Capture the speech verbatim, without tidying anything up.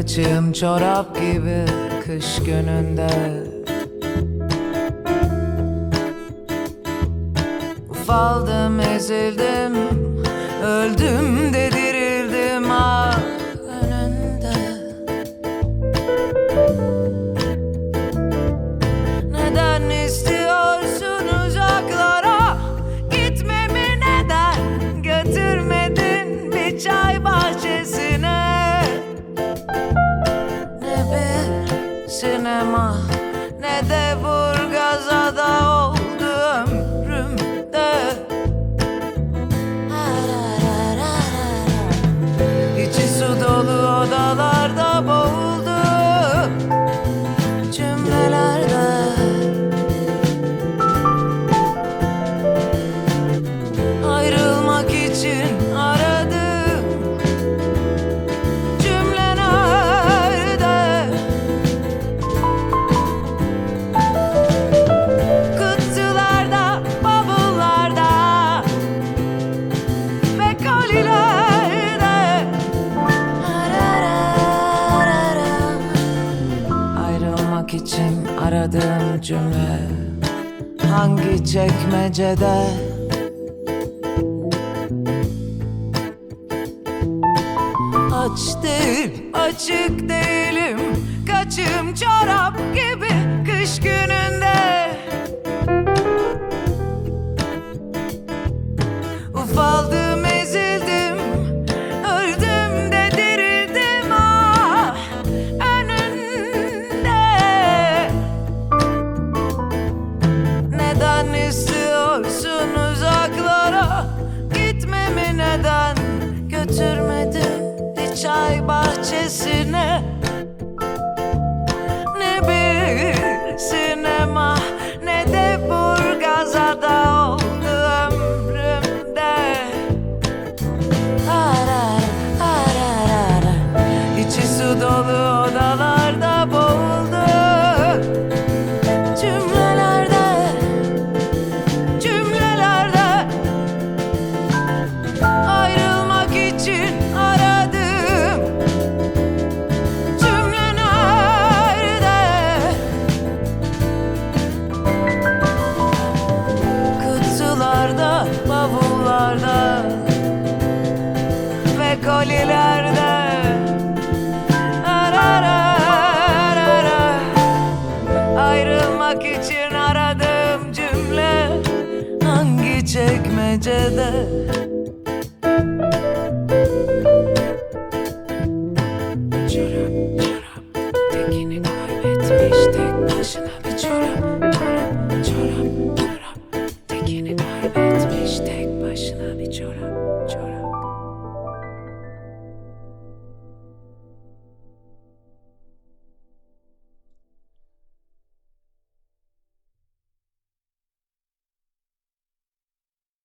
kaçığım çorap gibi kış gününde. Ufaldım, ezildim, öldüm de dirildim ah önünde. Neden istiyorsun uzaklara gitmemi, neden götürmedin bir çay bahçesine? Ne bir sinema ne de Burgazada oldu ömrümde. İçi su dolu odalarda boğuldum cümlelerde. Ayrılmak için aradım cümlelerde. Kutularda, bavullarda ve kolilerde. Ayrılmak için aradığım cümle hangi çekmecede? Aç değil, açık değilim, kaçığım çorap gibi kış gününde. Ufaldım, ezildim, öldüm de dirildim ah önünde. Neden istiyorsun uzaklara gitmemi, neden götürmedin bir çay bahçesine? Ne bir sinema ne de Burgazada oldu ömrümde. Arara, arara. İçi su dolu odalarda boğuldum cümlelerde, cümlelerde. Ayrılmak için aradım cümle nerede? Kutularda, bavullarda ve kolilerde. Arara, arara. Ayrılmak için aradım cümle hangi çekmecede? Çorap, çorap, tekini kaybetmiş tek başına bir çorap, çorap, çorap.